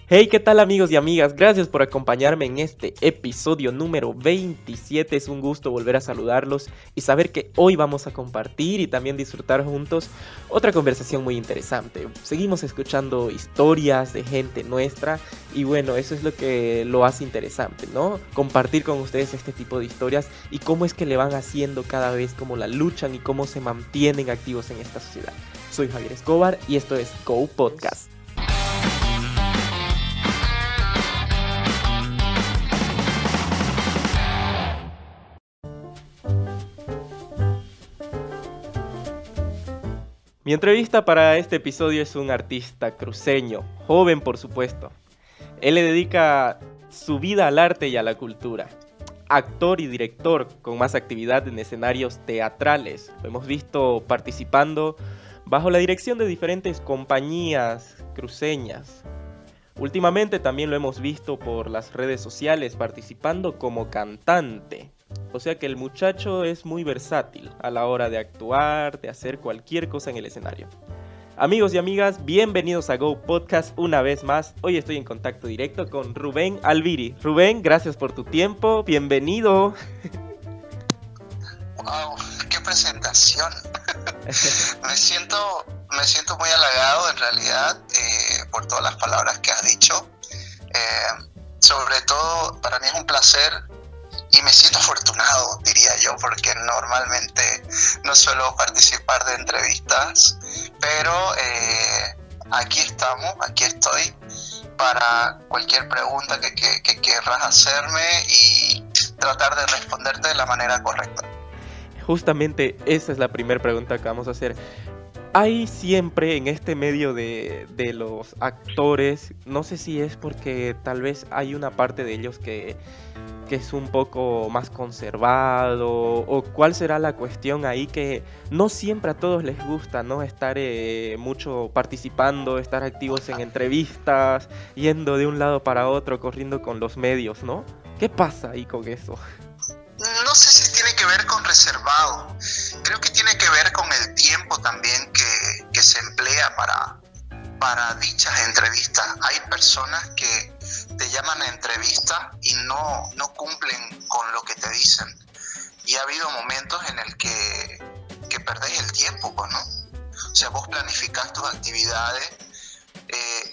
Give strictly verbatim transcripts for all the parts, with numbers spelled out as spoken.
Hey, ¿qué tal amigos y amigas? Gracias por acompañarme en este episodio número veintisiete. Es un gusto volver a saludarlos y saber que hoy vamos a compartir y también disfrutar juntos otra conversación muy interesante. Seguimos escuchando historias de gente nuestra y bueno, eso es lo que lo hace interesante, ¿no? Compartir con ustedes este tipo de historias y cómo es que le van haciendo cada vez, cómo la luchan y cómo se mantienen activos en esta sociedad. Soy Javier Escobar y esto es Go Podcast. Mi entrevista para este episodio es un artista cruceño, joven por supuesto. Él le dedica su vida al arte y a la cultura. Actor y director con más actividad en escenarios teatrales. Lo hemos visto participando bajo la dirección de diferentes compañías cruceñas. Últimamente también lo hemos visto por las redes sociales participando como cantante. O sea que el muchacho es muy versátil a la hora de actuar, de hacer cualquier cosa en el escenario. Amigos y amigas, bienvenidos a Go Podcast una vez más. Hoy estoy en contacto directo con Rubén Alviri. Rubén, gracias por tu tiempo, bienvenido. Wow, qué presentación. me siento, me siento muy halagado en realidad eh, por todas las palabras que has dicho. Eh, sobre todo, para mí es un placer. Y me siento afortunado, diría yo, porque normalmente no suelo participar de entrevistas, pero eh, aquí estamos, aquí estoy para cualquier pregunta que, que, que querrás hacerme y tratar de responderte de la manera correcta. Justamente esa es la primera pregunta que vamos a hacer. Hay siempre en este medio de, de los actores, no sé si es porque tal vez hay una parte de ellos que... que es un poco más conservado, o cuál será la cuestión ahí que no siempre a todos les gusta, ¿no? Estar eh, mucho participando, estar activos en entrevistas, yendo de un lado para otro, corriendo con los medios, ¿no? ¿Qué pasa ahí con eso? No sé si tiene que ver con reservado, creo que tiene que ver con el tiempo también que, que se emplea para, para dichas entrevistas. Hay personas que te llaman a entrevista y no, no cumplen con lo que te dicen. Y ha habido momentos en el que, que perdés el tiempo, pues, ¿no? O sea, vos planificás tus actividades, eh,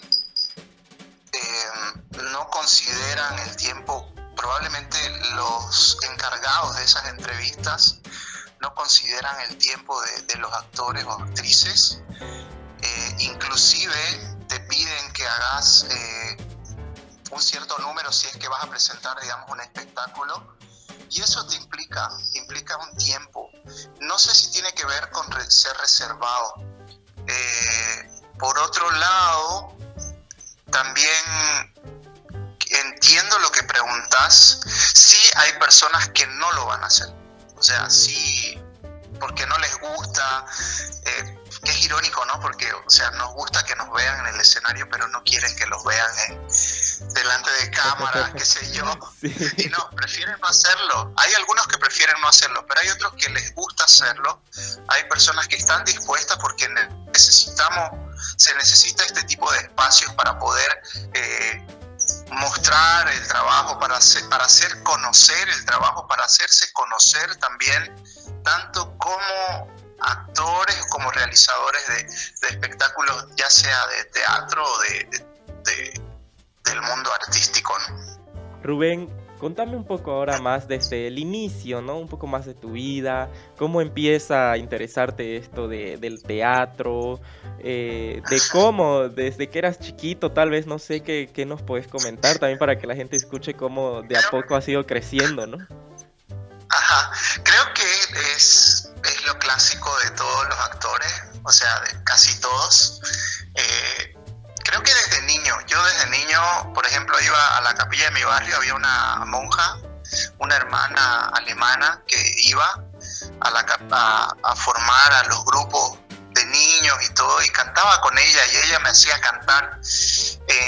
eh, no consideran el tiempo. Probablemente los encargados de esas entrevistas no consideran el tiempo de, de los actores o actrices. Eh, inclusive te piden que hagas... Eh, un cierto número si es que vas a presentar, digamos, un espectáculo, y eso te implica, implica un tiempo. No sé si tiene que ver con re- ser reservado. Eh, por otro lado, también entiendo lo que preguntas. Sí hay personas que no lo van a hacer. O sea, sí, porque no les gusta, eh, que es irónico, ¿no? Porque, o sea, nos gusta que nos vean en el escenario, pero no quieren que los vean en, delante de cámara, qué sé yo. Sí. Y no, prefieren no hacerlo. Hay algunos que prefieren no hacerlo, pero hay otros que les gusta hacerlo. Hay personas que están dispuestas porque necesitamos, se necesita este tipo de espacios para poder eh, mostrar el trabajo, para hacer, para hacer conocer el trabajo, para hacerse conocer también, tanto como actores como realizadores de, de espectáculos, ya sea de teatro o de, de, de, del mundo artístico, ¿no? Rubén, contame un poco ahora más desde el inicio, ¿no? Un poco más de tu vida, cómo empieza a interesarte esto de, del teatro, eh, de cómo, desde que eras chiquito, tal vez, no sé, qué, qué nos puedes comentar también para que la gente escuche cómo de a poco has ido creciendo, ¿no? Ajá, creo que es, es lo clásico de todos los actores, o sea, de casi todos. Eh, creo que desde niño, yo desde niño, por ejemplo, iba a la capilla de mi barrio, había una monja, una hermana alemana que iba a, la, a, a formar a los grupos de niños y todo, y cantaba con ella, y ella me hacía cantar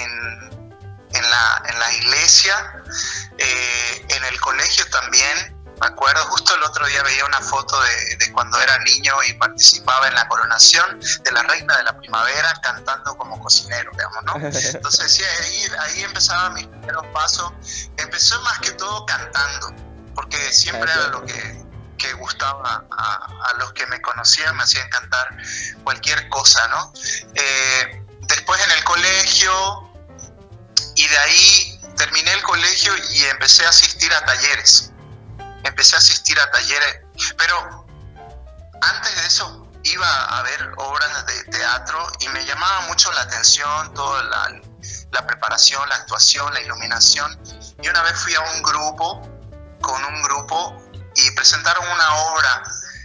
en, en, la, en la iglesia, eh, en el colegio también. Me acuerdo, justo el otro día veía una foto de, de cuando era niño y participaba en la coronación de la reina de la primavera cantando como cocinero, digamos, ¿no? Entonces sí, ahí, ahí empezaban mis primeros pasos. Empezó más que todo cantando, porque siempre era lo que, que gustaba a, a los que me conocían, me hacían cantar cualquier cosa, ¿no? Eh, después en el colegio, y de ahí terminé el colegio y empecé a asistir a talleres. Empecé a asistir a talleres, pero antes de eso iba a ver obras de teatro y me llamaba mucho la atención toda la, la preparación, la actuación, la iluminación. Y una vez fui a un grupo, con un grupo, y presentaron una obra,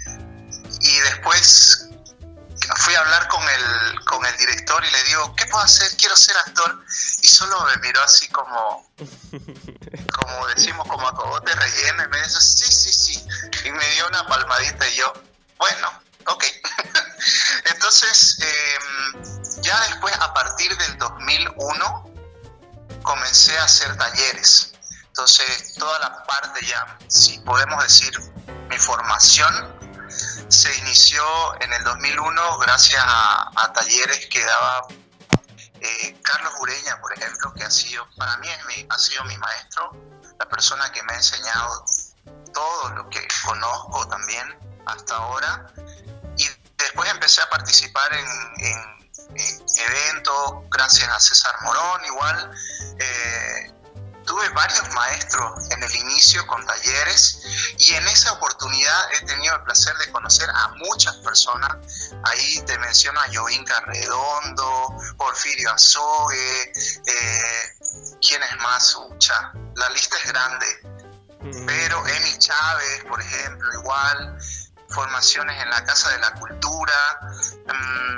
y después fui a hablar con el, con el director y le digo, ¿qué puedo hacer? Quiero ser actor. Y solo me miró así como, como decimos, como a cogote relleno, y me dice, sí, sí, sí. Y me dio una palmadita y yo, bueno, ok. Entonces, eh, ya después, a partir del dos mil uno, comencé a hacer talleres. Entonces, toda la parte ya, si podemos decir, mi formación se inició en el dos mil uno gracias a, a talleres que daba eh, Carlos Ureña, por ejemplo, que ha sido, para mí es mi, ha sido mi maestro, la persona que me ha enseñado todo lo que conozco también hasta ahora. Y después empecé a participar en, en, en eventos, gracias a César Morón, igual. Eh, Tuve varios maestros en el inicio con talleres, y en esa oportunidad he tenido el placer de conocer a muchas personas. Ahí te menciono a Yoinka Redondo, Porfirio Azogue, eh, ¿quién es más? Ucha, la lista es grande. Mm. Pero Emi Chávez, por ejemplo, igual, formaciones en la Casa de la Cultura. Mm,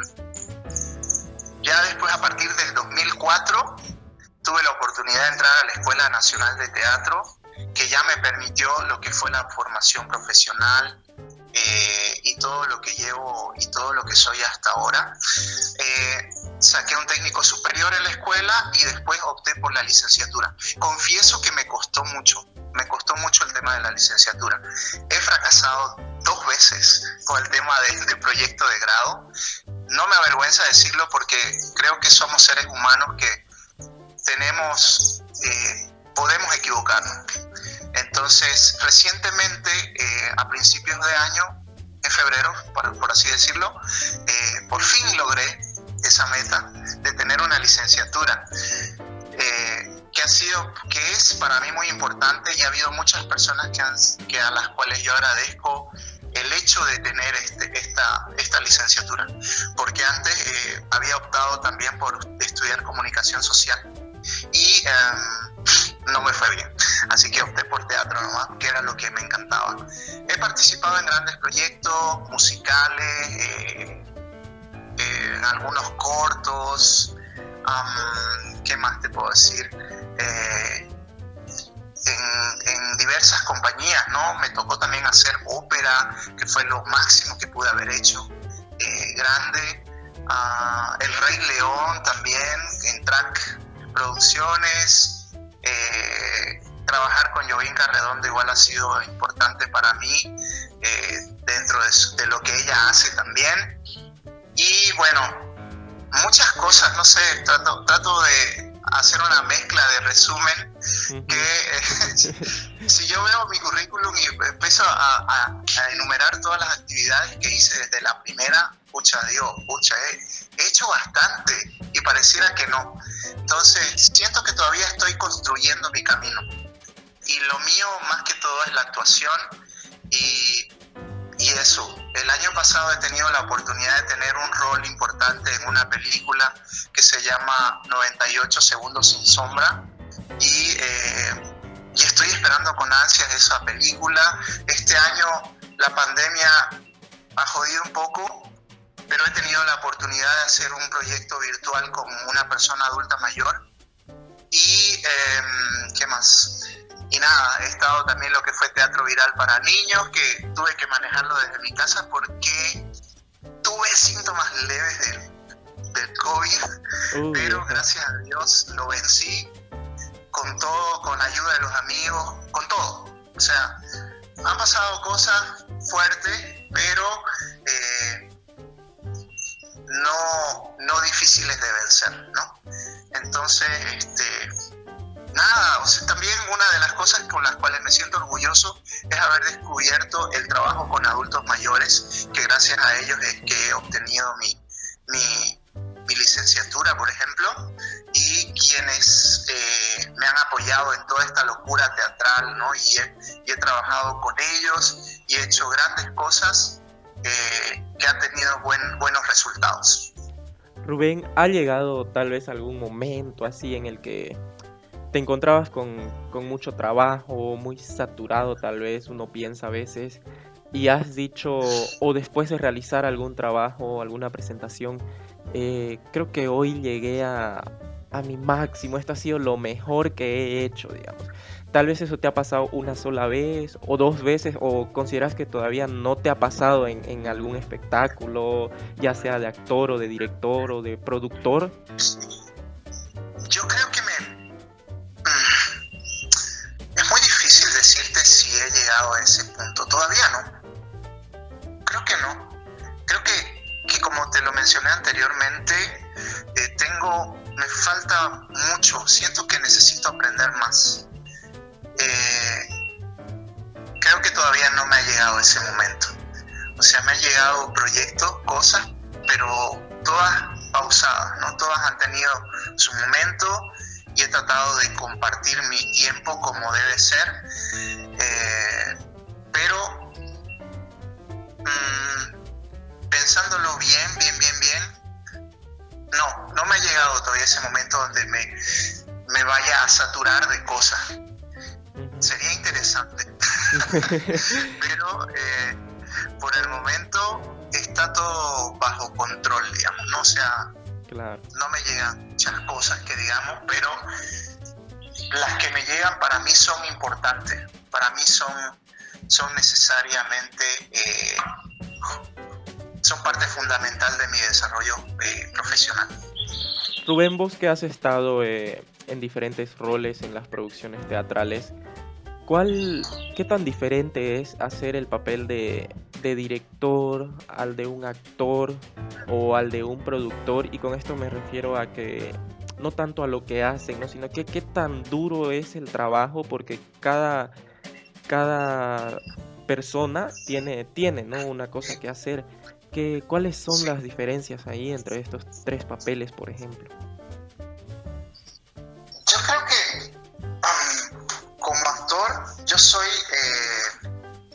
ya después, a partir del dos mil cuatro, tuve la oportunidad de entrar a la Escuela Nacional de Teatro, que ya me permitió lo que fue la formación profesional eh, y todo lo que llevo y todo lo que soy hasta ahora. Eh, saqué un técnico superior en la escuela y después opté por la licenciatura. Confieso que me costó mucho, me costó mucho el tema de la licenciatura. He fracasado dos veces con el tema de, de proyecto de grado. No me avergüenza decirlo, porque creo que somos seres humanos que tenemos, eh, podemos equivocarnos. Entonces, recientemente, eh, a principios de año, en febrero, por, por así decirlo, eh, por fin logré esa meta de tener una licenciatura, eh, que ha sido, que es para mí muy importante, y ha habido muchas personas que, han, que a las cuales yo agradezco el hecho de tener este, esta, esta licenciatura, porque antes eh, había optado también por estudiar comunicación social y um, no me fue bien, así que opté por teatro nomás, que era lo que me encantaba. He participado en grandes proyectos musicales, eh, eh, en algunos cortos, um, ¿qué más te puedo decir? Eh, en, en diversas compañías, ¿no? Me tocó también hacer ópera, que fue lo máximo que pude haber hecho, eh, grande. Uh, El Rey León también, en Track Producciones. Eh, trabajar con Yoinka Redondo igual ha sido importante para mí, eh, dentro de, su, de lo que ella hace también. Y bueno, muchas cosas, no sé, trato, trato de hacer una mezcla de resumen, que eh, si yo veo mi currículum y empiezo a, a, a enumerar todas las actividades que hice desde la primera, pucha, digo, pucha, he, he hecho bastante y pareciera que no. Entonces, siento que todavía estoy construyendo mi camino. Y lo mío, más que todo, es la actuación y, y eso. El año pasado he tenido la oportunidad de tener un rol importante en una película que se llama noventa y ocho segundos sin sombra. Y, eh, y estoy esperando con ansias esa película. Este año la pandemia ha jodido un poco, pero he tenido la oportunidad de hacer un proyecto virtual con una persona adulta mayor. Y, eh, ¿qué más? Y nada, he estado también lo que fue teatro viral para niños, que tuve que manejarlo desde mi casa porque tuve síntomas leves del, del COVID, uh, pero gracias a Dios lo vencí con todo, con ayuda de los amigos, con todo. O sea, han pasado cosas fuertes, pero eh, no, no difíciles de vencer, ¿no? Entonces, este, nada, o sea, también una de las cosas con las cuales me siento orgulloso es haber descubierto el trabajo con adultos mayores, que gracias a ellos es que he obtenido mi, mi, mi licenciatura, por ejemplo, y quienes eh, me han apoyado en toda esta locura teatral, ¿no? Y he, y he trabajado con ellos y he hecho grandes cosas eh, que han tenido buen, buenos resultados. Rubén, ¿ha llegado tal vez algún momento así en el que te encontrabas con, con mucho trabajo, muy saturado tal vez, uno piensa a veces, y has dicho, o después de realizar algún trabajo, alguna presentación, eh, creo que hoy llegué a, a mi máximo, esto ha sido lo mejor que he hecho, digamos? Tal vez eso te ha pasado una sola vez o dos veces, o consideras que todavía no te ha pasado en, en algún espectáculo, ya sea de actor o de director o de productor. Yo creo que me... es muy difícil decirte si he llegado a ese punto. Todavía no. Creo que no. Creo que, que como te lo mencioné anteriormente, eh, tengo... me falta mucho. Siento que necesito aprender más. Eh, creo que todavía no me ha llegado ese momento. O sea, me han llegado proyectos, cosas, pero todas pausadas, ¿no? Todas han tenido su momento y he tratado de compartir mi tiempo como debe ser. Eh, pero mmm, pensándolo bien, bien, bien, bien, no, no me ha llegado todavía ese momento donde me, me vaya a saturar de cosas. Sería interesante, pero eh, por el momento está todo bajo control, digamos, ¿no? O sea, claro. No me llegan muchas cosas que digamos, pero las que me llegan para mí son importantes, para mí son, son necesariamente, eh, son parte fundamental de mi desarrollo eh, profesional. Rubén, vos que has estado eh, en diferentes roles en las producciones teatrales, ¿Cuál, qué tan diferente es hacer el papel de, de director al de un actor o al de un productor? Y con esto me refiero a que no tanto a lo que hacen, ¿no? Sino que qué tan duro es el trabajo, porque cada, cada persona tiene, tiene, ¿no? una cosa que hacer. ¿Qué, ¿Cuáles son las diferencias ahí entre estos tres papeles, por ejemplo? Yo creo que um, como actor yo soy eh,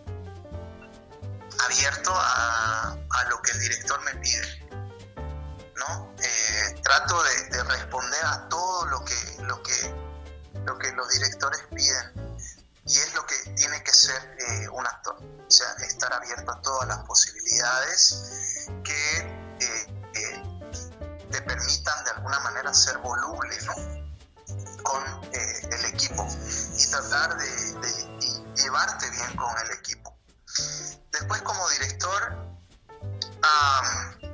abierto a, a lo que el director me pide, ¿no? Eh, trato de, de responder a todo lo que, lo que, lo que los directores piden, y es lo que tiene que ser eh, un actor, o sea, estar abierto a todas las posibilidades que eh, eh, te permitan de alguna manera ser voluble, ¿no? con eh, el equipo, y tratar de, de, de llevarte bien con el equipo. Después, como director, um,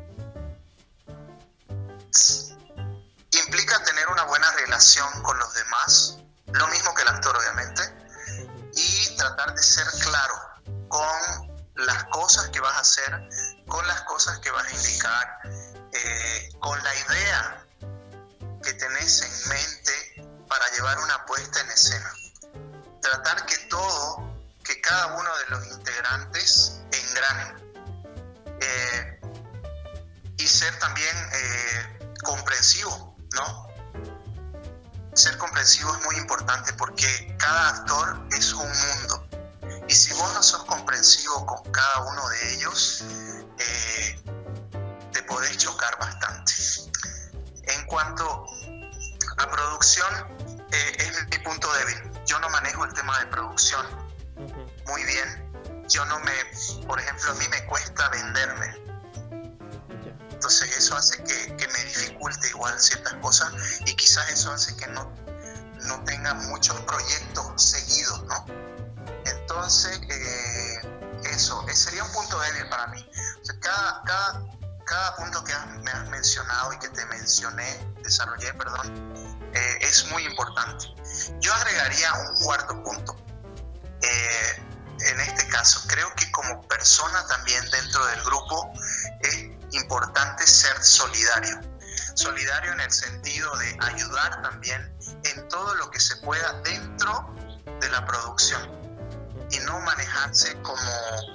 implica tener una buena relación con los demás, lo mismo que el actor, obviamente, y tratar de ser claro con las cosas que vas a hacer, con las cosas que vas a indicar, eh, con la idea que tenés en mente para llevar una puesta en escena. Tratar que todo, que cada uno de los integrantes engranen. Eh, y ser también eh, comprensivo, ¿no? Ser comprensivo es muy importante, porque cada actor es un mundo. Y si vos no sos comprensivo con cada uno de ellos, eh, te podés chocar bastante. En cuanto a producción, eh, es mi punto débil. Yo no manejo el tema de producción muy bien. Yo no me, por ejemplo, a mí me cuesta venderme. Entonces eso hace que, que me dificulte igual ciertas cosas, y quizás eso hace que no, no tenga muchos proyectos seguidos, ¿no? Entonces, eh, eso, ese sería un punto débil para mí. O sea, cada, cada, cada punto que has, me has mencionado y que te mencioné, desarrollé, perdón, eh, es muy importante. Yo agregaría un cuarto punto. Eh, en este caso. Creo que como persona también dentro del grupo es importante ser solidario. Solidario en el sentido de ayudar también en todo lo que se pueda dentro de la producción y no manejarse como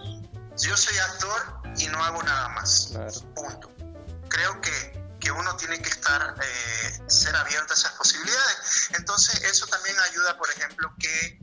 yo soy actor y no hago nada más. Claro. Punto. Creo que, que uno tiene que estar, eh, ser abierto a esas posibilidades. Entonces eso también ayuda, por ejemplo, que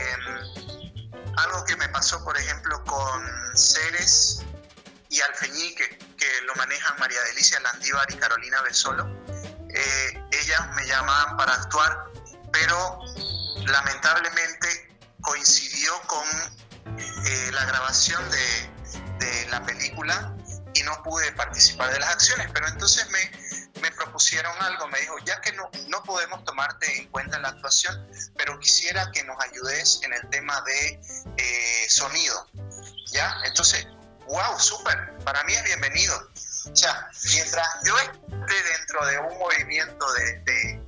eh, algo que me pasó, por ejemplo, con Ceres y Alfeñique, que lo manejan María Delicia Landívar y Carolina Besolo, eh, ellas me llamaban para actuar, pero lamentablemente coincidió con eh, la grabación de, de la película y no pude participar de las acciones, pero entonces me, me propusieron algo, me dijo, ya que no, no podemos tomarte en cuenta en la actuación, pero quisiera que nos ayudes en el tema de eh, sonido, ¿ya? Entonces, wow, súper, para mí es bienvenido. O sea, mientras yo esté dentro de un movimiento de, de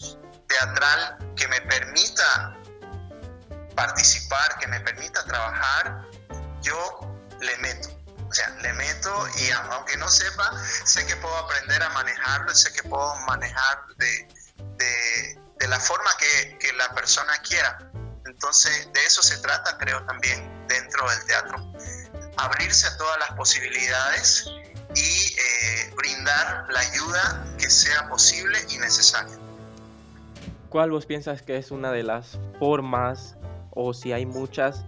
teatral que me permita participar, que me permita trabajar, yo le meto. O sea, le meto y aunque no sepa, sé que puedo aprender a manejarlo, sé que puedo manejar de, de, de la forma que, que la persona quiera. Entonces, de eso se trata, creo, también dentro del teatro. Abrirse a todas las posibilidades y eh, brindar la ayuda que sea posible y necesaria. ¿Cuál vos piensas que es una de las formas, o si hay muchas,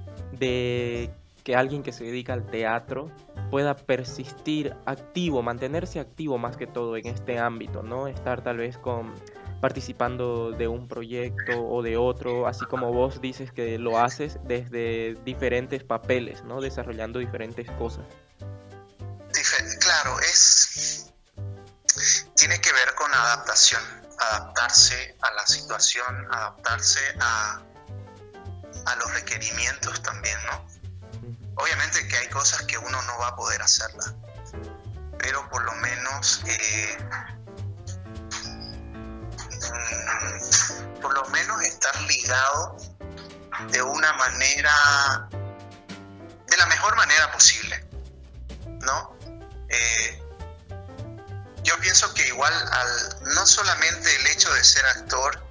de que alguien que se dedica al teatro pueda persistir activo, mantenerse activo más que todo en este ámbito, ¿no? Estar tal vez con, participando de un proyecto o de otro, así como vos dices que lo haces desde diferentes papeles, ¿no? Desarrollando diferentes cosas. Claro, es tiene que ver con adaptación, adaptarse a la situación, adaptarse a, a los requerimientos también, ¿no? Obviamente que hay cosas que uno no va a poder hacerlas, pero por lo menos eh, por lo menos estar ligado de una manera, de la mejor manera posible, ¿no? Eh, yo pienso que igual al, no solamente el hecho de ser actor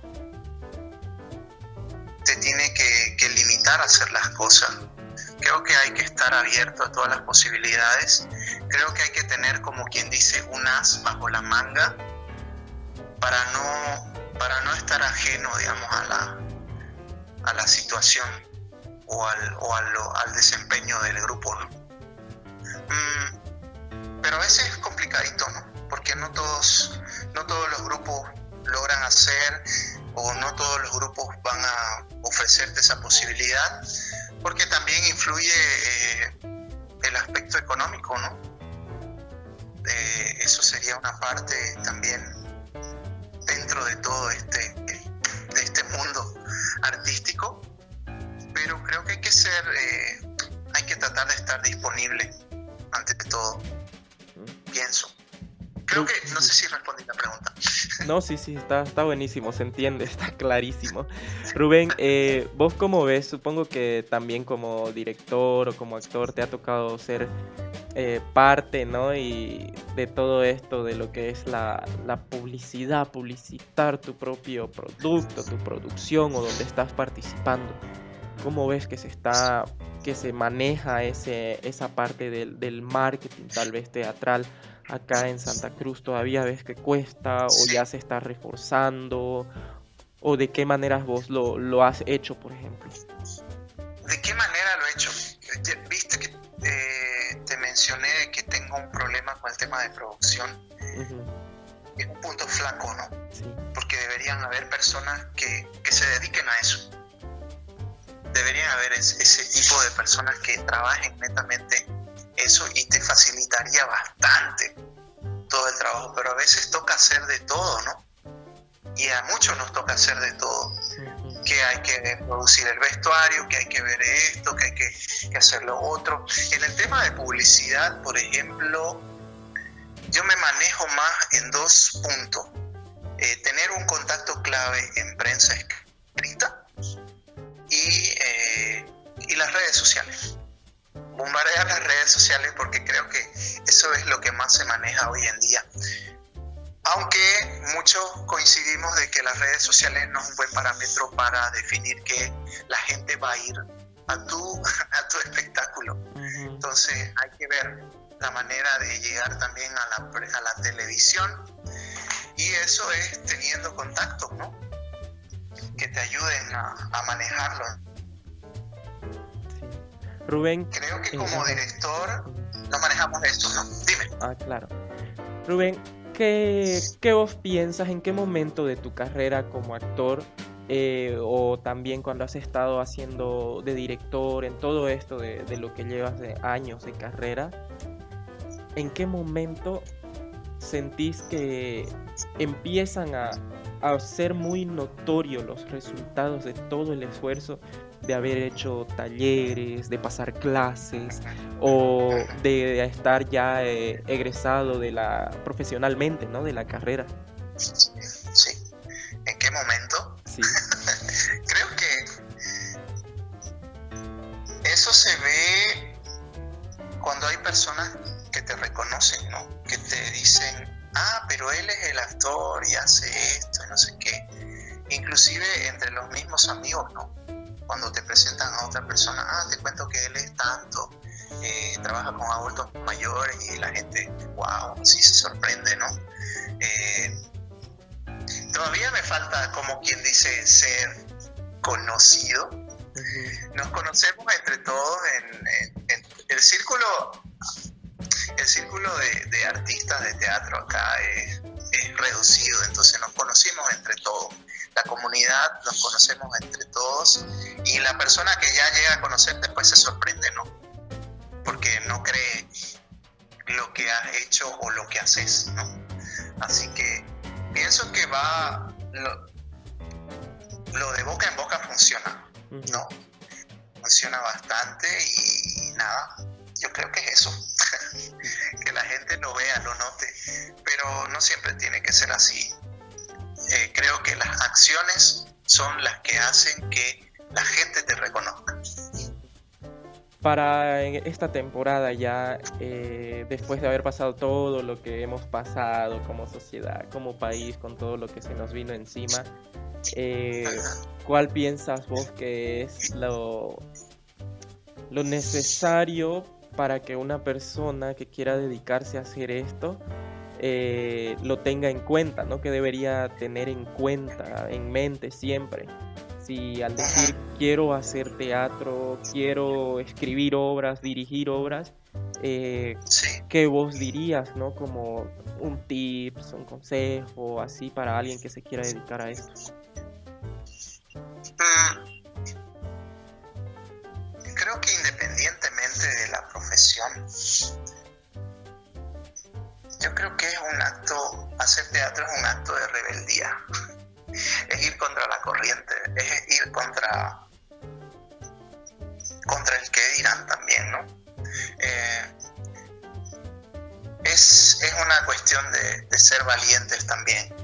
te tiene que, que limitar a hacer las cosas. Creo que hay que estar abierto a todas las posibilidades. Creo que hay que tener, como quien dice, un as bajo la manga para no, para no estar ajeno, digamos, a la, a la situación o al, o al, al desempeño del grupo, ¿no? Mm, pero a veces es complicadito, ¿no? Porque no todos, no todos los grupos logran hacer, o no todos los grupos van a ofrecerte esa posibilidad, porque también influye eh, el aspecto económico, ¿no? Eh, eso sería una parte también dentro de todo este, de este mundo artístico, pero creo que hay que ser, eh, hay que tratar de estar disponible ante todo, pienso. Creo que, no sé si respondí la pregunta. No, sí, sí, está, está buenísimo, se entiende, está clarísimo. Rubén, eh, vos cómo ves, supongo que también como director o como actor te ha tocado ser eh, parte, ¿no? Y de todo esto, de lo que es la, la publicidad, publicitar tu propio producto, tu producción o donde estás participando. ¿Cómo ves que se está, que se maneja ese, esa parte del, del marketing, tal vez teatral? Acá en Santa Cruz todavía ves que cuesta, o ya se está reforzando, o de qué maneras vos lo, lo has hecho, por ejemplo. ¿De qué manera lo he hecho? Viste que eh, te mencioné que tengo un problema con el tema de producción. Uh-huh. Es un punto flaco, ¿no? Sí. Porque deberían haber personas que, que se dediquen a eso. Deberían haber ese, ese tipo de personas que trabajen netamente eso y te facilitaría bastante todo el trabajo, pero a veces toca hacer de todo, ¿no? Y a muchos nos toca hacer de todo. Uh-huh. Que hay que producir el vestuario, que hay que ver esto, que hay que, que hacer lo otro. En el tema de publicidad, por ejemplo, yo me manejo más en dos puntos. Eh, tener un contacto clave en prensa escrita y, eh, y las redes sociales. Bombardear las redes sociales porque creo que eso es lo que más se maneja hoy en día. Aunque muchos coincidimos de que las redes sociales no es un buen parámetro para definir que la gente va a ir a tu, a tu espectáculo. Uh-huh. Entonces hay que ver la manera de llegar también a la, a la televisión, y eso es teniendo contactos, ¿no? Que te ayuden a, a manejarlo. Rubén, creo que como eh, director no manejamos esto, ¿no? Dime. Ah, claro. Rubén, ¿qué, qué vos piensas, en qué momento de tu carrera como actor, eh, o también cuando has estado haciendo de director, en todo esto de, de lo que llevas de años de carrera, en qué momento sentís que empiezan a, a ser muy notorios los resultados de todo el esfuerzo de haber hecho talleres, de pasar clases o de, de estar ya eh, egresado de la profesionalmente, ¿no? De la carrera? Sí. ¿En qué momento? Sí. Creo que eso se ve cuando hay personas que te reconocen, ¿no? Que te dicen, ah, pero él es el actor y hace esto y no sé qué. Inclusive entre los mismos amigos, ¿no? Cuando te presentan a otra persona, ah, te cuento que él es tanto, eh, trabaja con adultos mayores, y la gente, wow, sí se sorprende, ¿no? Eh, todavía me falta, como quien dice, ser conocido. Uh-huh. Nos conocemos entre todos en, en, en el círculo, el círculo de, de artistas de teatro acá es, es reducido, entonces nos conocimos entre todos. La comunidad nos conocemos entre todos, y la persona que ya llega a conocer después se sorprende, ¿no? Porque no cree lo que has hecho o lo que haces, ¿no? Así que pienso que va, lo, lo de boca en boca funciona, ¿no? Funciona bastante, y nada, yo creo que es eso. Que la gente lo vea, lo note, pero no siempre tiene que ser así. Eh, creo que las acciones son las que hacen que la gente te reconozca. Para esta temporada ya, eh, después de haber pasado todo lo que hemos pasado como sociedad, como país, con todo lo que se nos vino encima, eh, ¿cuál piensas vos que es lo, lo necesario para que una persona que quiera dedicarse a hacer esto Eh, lo tenga en cuenta, ¿no? Que debería tener en cuenta, en mente siempre? Si al decir quiero hacer teatro, quiero escribir obras, dirigir obras, eh, sí. ¿qué vos dirías, ¿no? Como un tips, un consejo, así, para alguien que se quiera dedicar a esto. Mm, creo que independientemente de la profesión, yo creo que es un acto, hacer teatro es un acto de rebeldía. Es ir contra la corriente, es ir contra, contra el que dirán también, ¿no? Eh, es, es una cuestión de, de ser valientes también.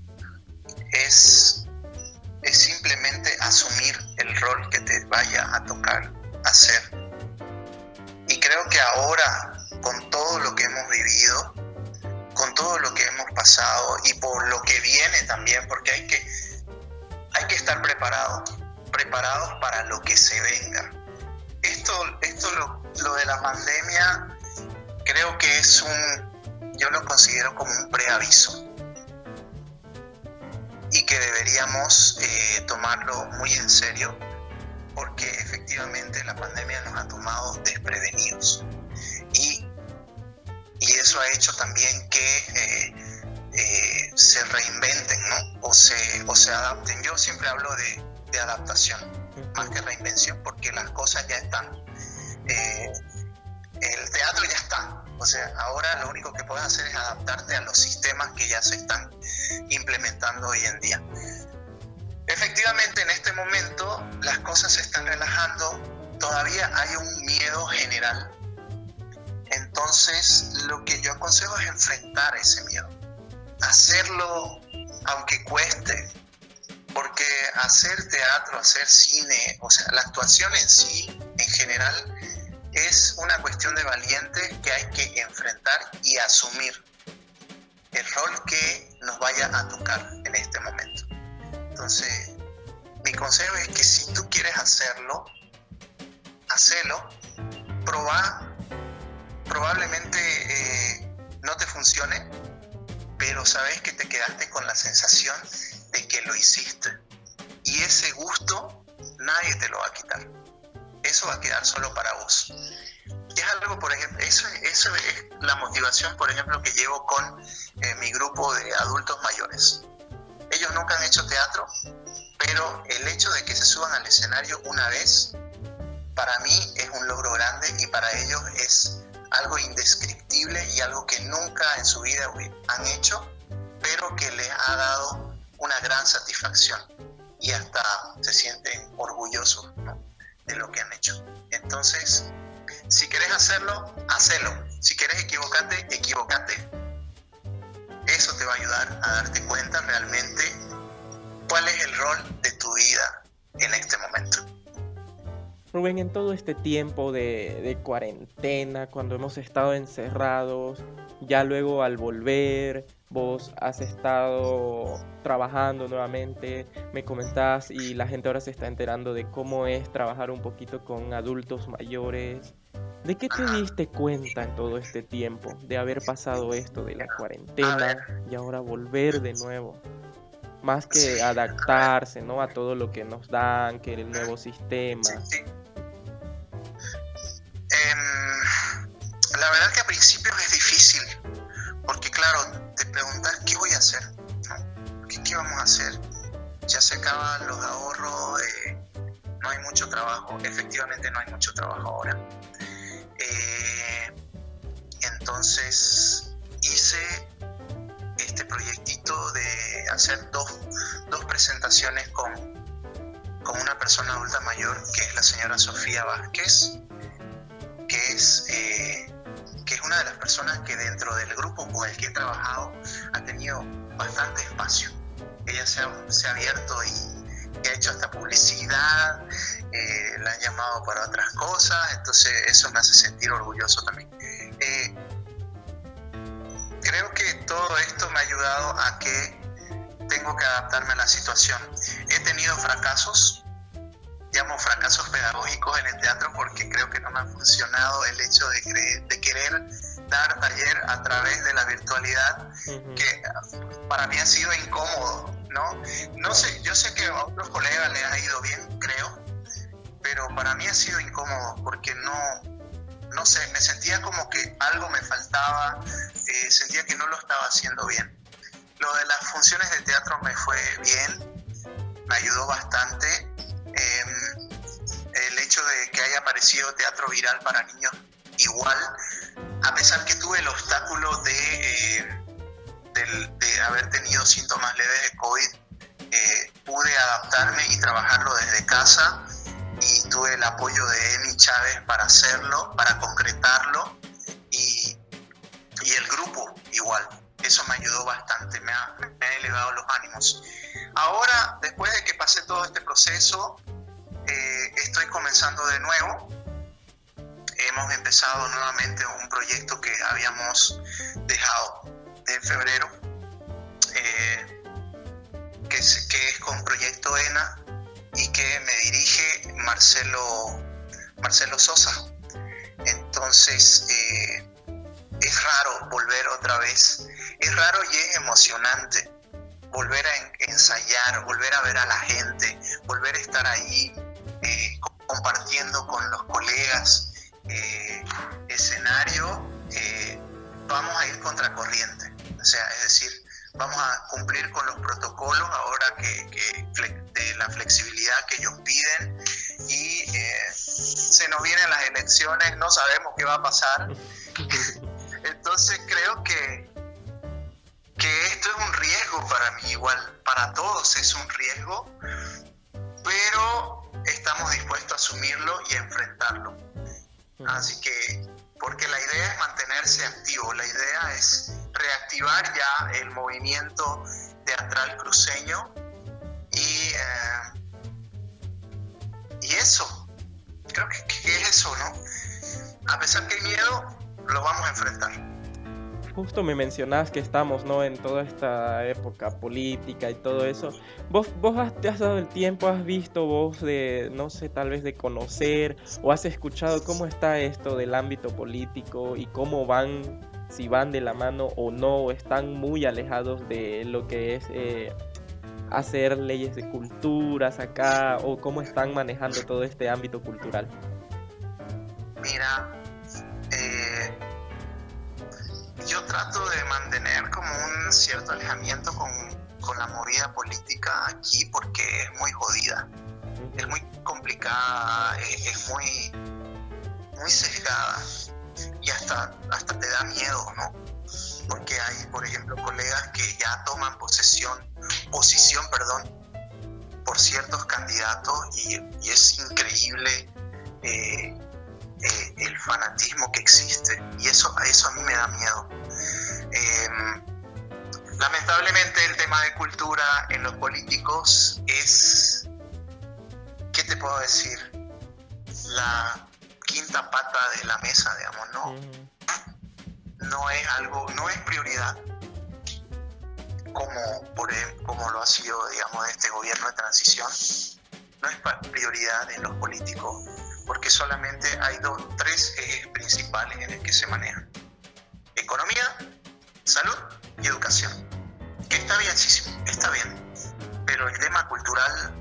Es, es simplemente asumir el rol que te vaya a tocar hacer. Y creo que ahora, con todo lo que hemos vivido, con todo lo que hemos pasado y por lo que viene también, porque hay que, hay que estar preparados, preparados para lo que se venga. Esto, esto lo, lo de la pandemia, creo que es un, yo lo considero como un preaviso, y que deberíamos eh, tomarlo muy en serio, porque efectivamente la pandemia nos ha tomado desprevenidos. Y Y eso ha hecho también que eh, eh, se reinventen, ¿no? O se, o se adapten. Yo siempre hablo de, de adaptación, más que reinvención, porque las cosas ya están. Eh, el teatro ya está. O sea, ahora lo único que puedes hacer es adaptarte a los sistemas que ya se están implementando hoy en día. Efectivamente, en este momento las cosas se están relajando. Todavía hay un miedo general. Entonces, lo que yo aconsejo es enfrentar ese miedo, hacerlo aunque cueste, porque hacer teatro, hacer cine, o sea, la actuación en sí, en general es una cuestión de valientes que hay que enfrentar y asumir el rol que nos vaya a tocar en este momento. Entonces, mi consejo es que si tú quieres hacerlo, hacelo, probá, probablemente eh, no te funcione, pero sabes que te quedaste con la sensación de que lo hiciste. Y ese gusto nadie te lo va a quitar. Eso va a quedar solo para vos. Es algo, por ejemplo, eso, eso es la motivación, por ejemplo, que llevo con eh, mi grupo de adultos mayores. Ellos nunca han hecho teatro, pero el hecho de que se suban al escenario una vez, para mí es un logro grande y para ellos es algo indescriptible y algo que nunca en su vida han hecho, pero que les ha dado una gran satisfacción y hasta se sienten orgullosos, ¿no?, de lo que han hecho. Entonces, si querés hacerlo, hacelo. Si querés equivocarte, equivocate. Eso te va a ayudar a darte cuenta realmente cuál es el rol de tu vida en este momento. Rubén, en todo este tiempo de, de cuarentena, cuando hemos estado encerrados, ya luego al volver, vos has estado trabajando nuevamente, me comentabas, y la gente ahora se está enterando de cómo es trabajar un poquito con adultos mayores. ¿De qué te diste cuenta en todo este tiempo de haber pasado esto de la cuarentena y ahora volver de nuevo? Más que adaptarse, ¿no?, a todo lo que nos dan, que el nuevo sistema. Sí, sí. Um, la verdad que a principios es difícil, porque claro, te preguntas qué voy a hacer, ¿no? ¿Qué, qué vamos a hacer? Ya se acaban los ahorros, eh, no hay mucho trabajo, efectivamente no hay mucho trabajo ahora. Eh, entonces hice este proyectito de hacer dos, dos presentaciones con, con una persona adulta mayor, que es la señora Sofía Vázquez, que es, eh, que es una de las personas que dentro del grupo con el que he trabajado ha tenido bastante espacio. Ella se ha, se ha abierto y, y ha hecho hasta publicidad, eh, la han llamado para otras cosas, entonces eso me hace sentir orgulloso también. Eh, creo que todo esto me ha ayudado a que tengo que adaptarme a la situación. He tenido fracasos, llamo fracasos pedagógicos en el teatro, porque creo que no me ha funcionado el hecho de, creer, de querer dar taller a través de la virtualidad, uh-huh. que para mí ha sido incómodo, ¿no? No sé, yo sé que a otros colegas les ha ido bien, creo, pero para mí ha sido incómodo porque no, no sé, me sentía como que algo me faltaba, eh, sentía que no lo estaba haciendo bien. Lo de las funciones de teatro me fue bien, me ayudó bastante. Eh, el hecho de que haya aparecido teatro viral para niños, igual, a pesar que tuve el obstáculo de, eh, de, de haber tenido síntomas leves de COVID, eh, pude adaptarme y trabajarlo desde casa, y tuve el apoyo de Emi Chávez para hacerlo, para concretarlo, y, y el grupo igual. Eso me ayudó bastante, me ha, me ha elevado los ánimos. Ahora, después de que pasé todo este proceso, eh, estoy comenzando de nuevo. Hemos empezado nuevamente un proyecto que habíamos dejado en febrero, eh, que, es, que es con Proyecto E N A y que me dirige Marcelo, Marcelo Sosa. Entonces, eh, es raro volver otra vez. Es raro y es emocionante volver a en, ensayar, volver a ver a la gente, volver a estar ahí eh, compartiendo con los colegas eh, escenario. Eh, vamos a ir contracorriente, o sea, es decir, vamos a cumplir con los protocolos ahora que, que de la flexibilidad que ellos piden, y eh, se nos vienen las elecciones, no sabemos qué va a pasar. Entonces creo que que esto es un riesgo para mí, igual para todos es un riesgo, pero estamos dispuestos a asumirlo y a enfrentarlo. Así que, porque la idea es mantenerse activo, la idea es reactivar ya el movimiento teatral cruceño, y, eh, y eso, creo que, que es eso, ¿no? A pesar que hay miedo, lo vamos a enfrentar. Justo me mencionabas que estamos, ¿no?, en toda esta época política y todo eso. ¿Vos, vos has, te has dado el tiempo, has visto vos de, no sé, tal vez de conocer o has escuchado cómo está esto del ámbito político y cómo van, si van de la mano o no, o están muy alejados de lo que es eh, hacer leyes de culturas acá, o cómo están manejando todo este ámbito cultural? Mira, eh, yo trato de mantener como un cierto alejamiento con, con la movida política aquí porque es muy jodida, es muy complicada, es, es muy, muy sesgada y hasta, hasta te da miedo, ¿no? Porque hay, por ejemplo, colegas que ya toman posesión, posición, perdón, por ciertos candidatos y, y es increíble eh, eh, el fanatismo que existe y eso, eso a mí me da miedo. Eh, lamentablemente el tema de cultura en los políticos es, ¿qué te puedo decir? La quinta pata de la mesa, digamos, ¿no? Mm. No es algo, no es prioridad como, por, como lo ha sido, digamos, este gobierno de transición. No es prioridad en los políticos porque solamente hay dos, tres ejes principales en el que se manejan: economía, salud y educación. Que está bien, sí, sí, está bien, pero el tema cultural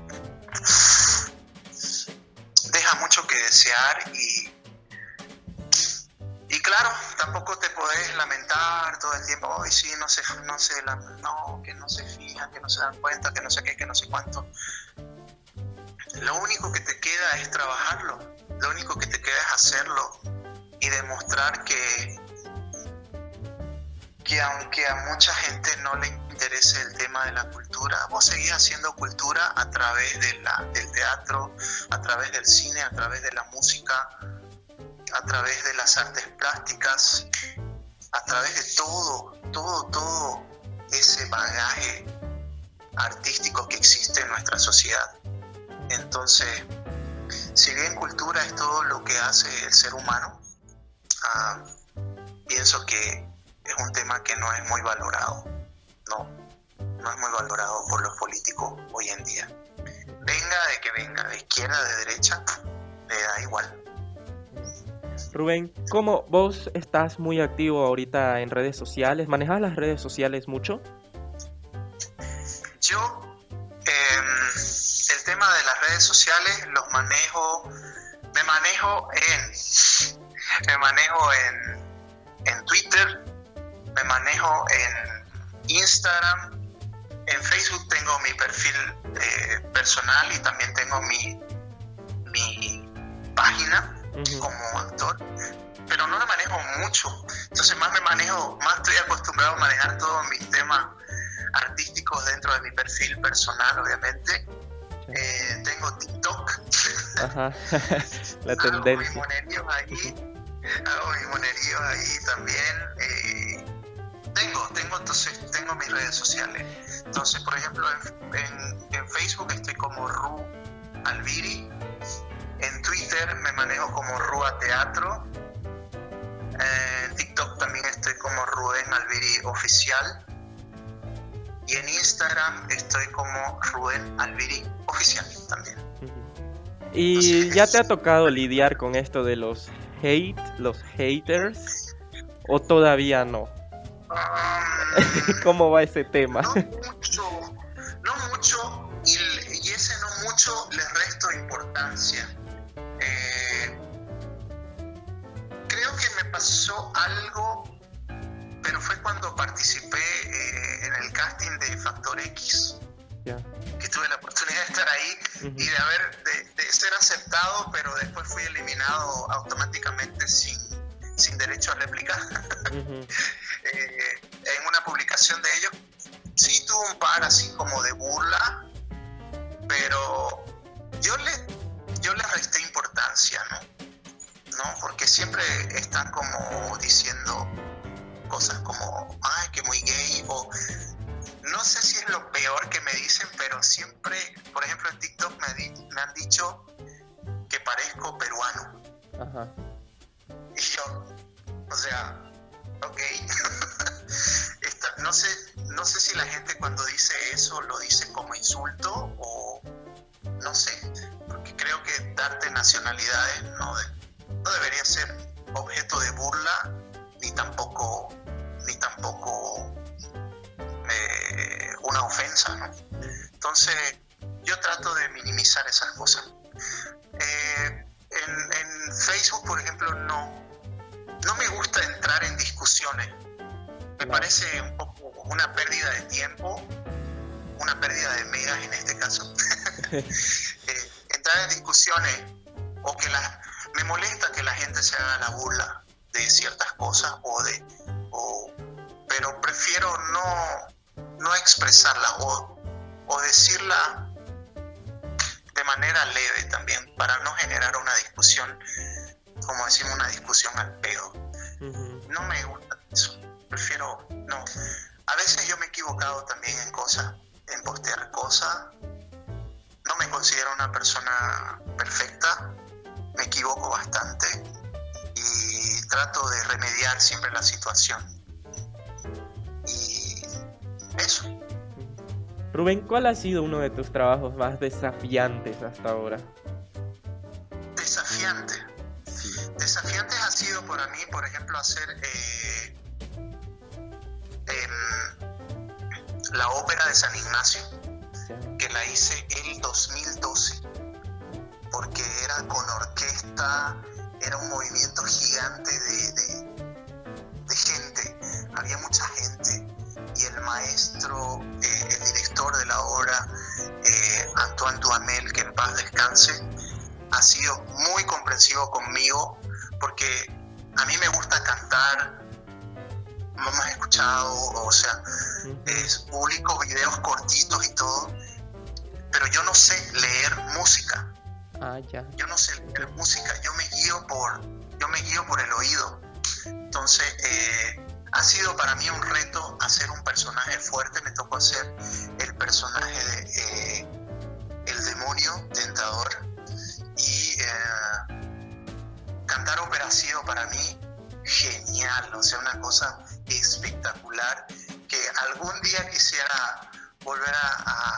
deja mucho que desear y Y claro, tampoco te podés lamentar todo el tiempo, hoy sí, no se, no se, la, no, que no se fijan, que no se dan cuenta, que no sé qué, que no sé cuánto. Lo único que te queda es trabajarlo, lo único que te queda es hacerlo y demostrar que, que aunque a mucha gente no le interese el tema de la cultura, vos seguís haciendo cultura a través de la, del teatro, a través del cine, a través de la música, a través de las artes plásticas, a través de todo, todo, todo ese bagaje artístico que existe en nuestra sociedad. Entonces, si bien cultura es todo lo que hace el ser humano, uh, pienso que es un tema que no es muy valorado, no, no es muy valorado por los políticos hoy en día. Venga de que venga, de izquierda, de derecha, le da igual. Rubén, ¿cómo vos estás muy activo ahorita en redes sociales? ¿Manejas las redes sociales mucho? Yo, eh, el tema de las redes sociales los manejo, me manejo en, me manejo en, en Twitter, me manejo en Instagram, en Facebook tengo mi perfil eh, personal y también tengo mi, mi página como actor, pero no lo manejo mucho, entonces más me manejo, más estoy acostumbrado a manejar todos mis temas artísticos dentro de mi perfil personal, obviamente. Eh, tengo TikTok. Ajá. La tendencia. Hago mis moneríos ahí, hago mis moneríos ahí también. Eh, tengo, tengo, entonces, tengo mis redes sociales. Entonces, por ejemplo, en, en, en Facebook estoy como Ru Albiri. En Twitter me manejo como Rua Teatro. En TikTok también estoy como Rubén Albiri Oficial. Y en Instagram estoy como Rubén Albiri Oficial también. ¿Y Entonces, ya te ha tocado lidiar con esto de los hate, los haters? ¿O todavía no? Um, ¿Cómo va ese tema? No mucho, no mucho, y, y ese no mucho le resto importancia. Eh, creo que me pasó algo, pero fue cuando participé eh, en el casting de Factor X, yeah. que tuve la oportunidad de estar ahí uh-huh. y de haber de, de ser aceptado, pero después fui eliminado automáticamente sin, sin derecho a réplica. Uh-huh. eh, en una publicación de ellos sí tuve un par así como de burla, pero yo le yo le resté importancia, ¿no? ¿No? Porque siempre están como diciendo cosas como, ay, que muy gay, o no sé si es lo peor que me dicen, pero siempre, por ejemplo en TikTok me, di, me han dicho que parezco peruano. Ajá. Y yo, o sea, ok. Esta, no sé, no sé si la gente cuando dice eso lo dice como insulto o no sé, porque creo que darte nacionalidades no, de, no debería ser objeto de burla ni tampoco ni tampoco eh, una ofensa, ¿no? Entonces yo trato de minimizar esas cosas. Eh, en, en Facebook, por ejemplo, no no me gusta entrar en discusiones. Me No. parece un poco una pérdida de tiempo, una pérdida de megas en este caso. eh, entrar en discusiones o que la, me molesta que la gente se haga la burla de ciertas cosas o de o, pero prefiero no no expresarla o, o decirla de manera leve también para no generar una discusión, como decimos, una discusión al pedo. Uh-huh. No me gusta eso, prefiero no. A veces yo me he equivocado también en cosas, en postear cosas. No me considero una persona perfecta, me equivoco bastante y trato de remediar siempre la situación. Y eso. Rubén, ¿cuál ha sido uno de tus trabajos más desafiantes hasta ahora? Desafiante. Sí. Desafiantes ha sido para mí, por ejemplo, hacer eh, em, la ópera de San Ignacio, Ya. que la hice el dos mil doce, porque era con orquesta, era un movimiento gigante de, de, de gente, había mucha gente, y el maestro, eh, el director de la obra, eh, Antoine Duhamel, que en paz descanse, ha sido muy comprensivo conmigo, porque a mí me gusta cantar, no me has escuchado, o sea, Uh-huh. es, publico videos cortitos y todo, pero yo no sé leer música, Ah, ya. yo no sé leer música, yo me guío por, yo me guío por el oído. Entonces, eh, ha sido para mí un reto hacer un personaje fuerte. Me tocó hacer el personaje de eh, el demonio tentador, y eh, cantar ópera ha sido para mí genial, o sea, una cosa espectacular que algún día quisiera volver a, a,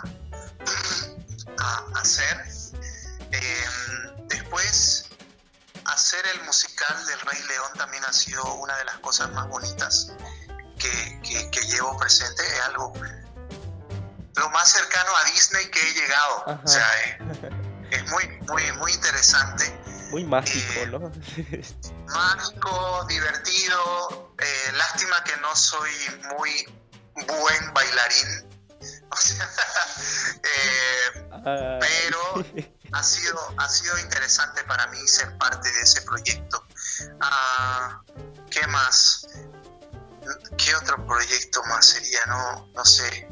a hacer. Eh, después, hacer el musical del Rey León también ha sido una de las cosas más bonitas que, que, que llevo presente. Es algo lo más cercano a Disney que he llegado. Ajá. O sea, es, es muy, muy, muy interesante. Muy mágico, Eh, ¿no? Mágico, divertido. Eh, lástima que no soy muy buen bailarín. O sea, eh, Ah, pero ha sido, ha sido interesante para mí ser parte de ese proyecto. Ah, ¿qué más? ¿Qué otro proyecto más sería? No, no sé.